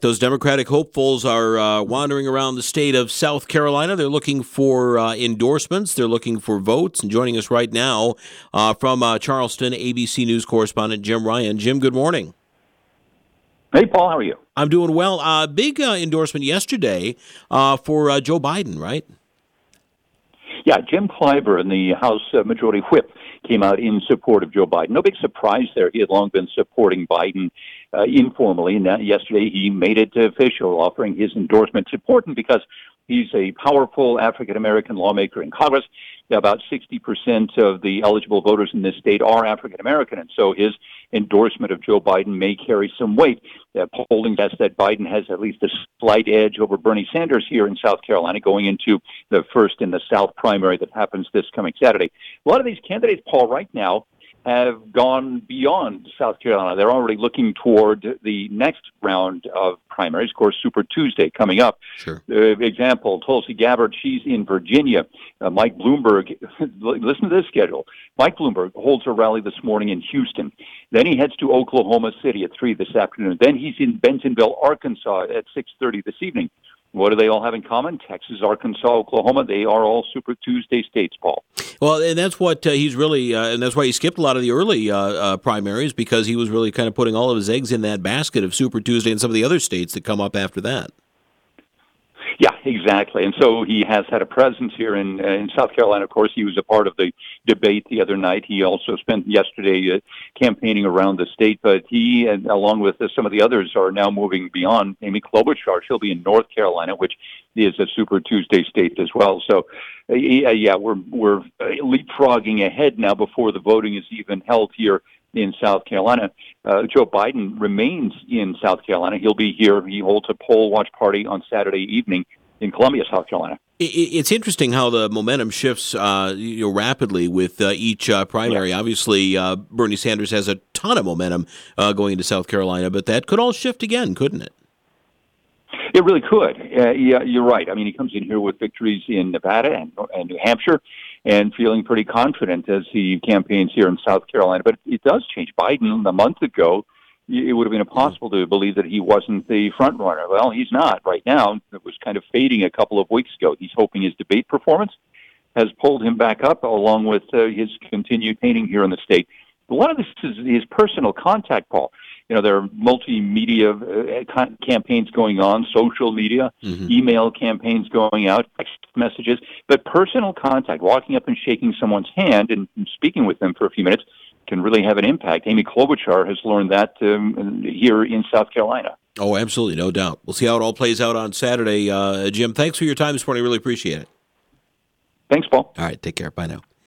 Those Democratic hopefuls are wandering around the state of South Carolina. They're looking for endorsements. They're looking for votes. And joining us right now from Charleston, ABC News correspondent Jim Ryan. Jim, good morning. Hey, Paul, how are you? I'm doing well. Big endorsement yesterday for Joe Biden, right? Yeah, Jim Clyburn, the House Majority Whip, came out in support of Joe Biden. No big surprise there. He had long been supporting Biden informally, and yesterday he made it official, offering his endorsement. It's important because he's a powerful African-American lawmaker in Congress. About 60% of the eligible voters in this state are African-American, and so his endorsement of Joe Biden may carry some weight. Polling suggests that Biden has at least a slight edge over Bernie Sanders here in South Carolina going into the first in the South primary that happens this coming Saturday. A lot of these candidates, Paul, right now have gone beyond South Carolina. They're already looking toward the next round of primaries, of course, Super Tuesday coming up. Sure. Example, Tulsi Gabbard, she's in Virginia. Mike Bloomberg, listen to this schedule. Mike Bloomberg holds a rally this morning in Houston. Then he heads to Oklahoma City at 3 this afternoon. Then he's in Bentonville, Arkansas at 6:30 this evening. What do they all have in common? Texas, Arkansas, Oklahoma, they are all Super Tuesday states, Paul. Well, and that's what he's really, and that's why he skipped a lot of the early primaries, because he was really kind of putting all of his eggs in that basket of Super Tuesday and some of the other states that come up after that. Yeah, exactly. And so he has had a presence here in South Carolina. Of course, he was a part of the debate the other night. He also spent yesterday campaigning around the state, but he, and along with some of the others, are now moving beyond. Amy Klobuchar, she'll be in North Carolina, which is a Super Tuesday state as well. So, yeah, we're leapfrogging ahead now before the voting is even held here in South Carolina. Joe Biden remains in South Carolina. He'll be here. He holds a poll watch party on Saturday evening in Columbia, South Carolina. It's interesting how the momentum shifts rapidly with each primary. Yeah. Obviously, Bernie Sanders has a ton of momentum going into South Carolina, but that could all shift again, couldn't it? It really could. Yeah, you're right. I mean, he comes in here with victories in Nevada and New Hampshire and feeling pretty confident as he campaigns here in South Carolina. But it does change. Biden, a month ago, it would have been impossible to believe that he wasn't the front runner. Well, he's not right now. It was kind of fading a couple of weeks ago. He's hoping his debate performance has pulled him back up, along with his continued campaigning here in the state. A lot of this is his personal contact, Paul. You know, there are multimedia campaigns going on, social media, email campaigns going out, text messages, but personal contact, walking up and shaking someone's hand and speaking with them for a few minutes can really have an impact. Amy Klobuchar has learned that here in South Carolina. Oh, absolutely, no doubt. We'll see how it all plays out on Saturday. Jim, thanks for your time this morning. Really appreciate it. Thanks, Paul. All right, take care. Bye now.